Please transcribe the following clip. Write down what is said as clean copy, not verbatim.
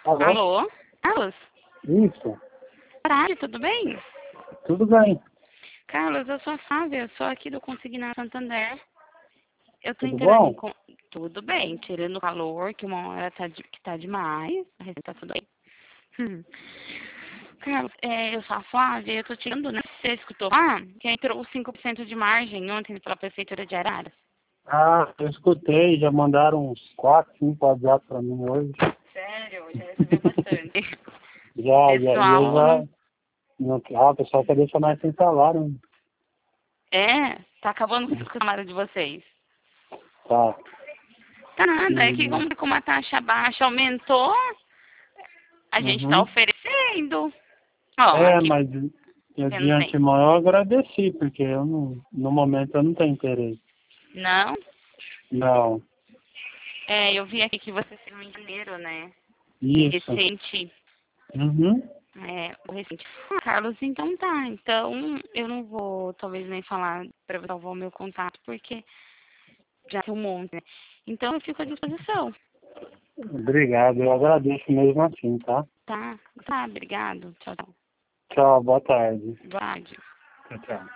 Alô? Alô? Carlos? Isso, Caralho, tudo bem? tudo bem. Carlos, eu sou a Flávia, eu sou aqui do Consignar Santander. Eu tô Tudo entrando bom? em... Tudo bem, tirando o calor, que uma hora que tá demais, a gente tá tudo bem. Carlos, eu sou a Flávia, eu tô tirando, né? Você escutou lá? Que entrou os 5% de margem ontem pela Prefeitura de Araras. Ah, eu escutei, já mandaram uns 4, 5 WhatsApp pra mim hoje. Sério, já recebeu bastante. E eu Pessoal, já... Não, o pessoal quer deixar mais sem salário. tá acabando com o salário de vocês. Tá. Tá nada, é que E, como a taxa baixa aumentou, a gente tá uhum. oferecendo. Ó, aqui Mas eu de não tem. antemão eu agradeci, porque eu não, no momento eu não tenho interesse. Não? Não. Eu vi aqui que você saiu em janeiro, né? Isso. Recente. Uhum. O recente. Carlos, então tá. Então eu não vou, talvez, nem falar pra você salvar o meu contato, porque já tem um monte, né? Então eu fico à disposição. Obrigado, eu agradeço mesmo assim, tá? Tá? Tá, obrigado. Tchau, tchau. Tchau, boa tarde. Boa tarde. Tchau, tchau.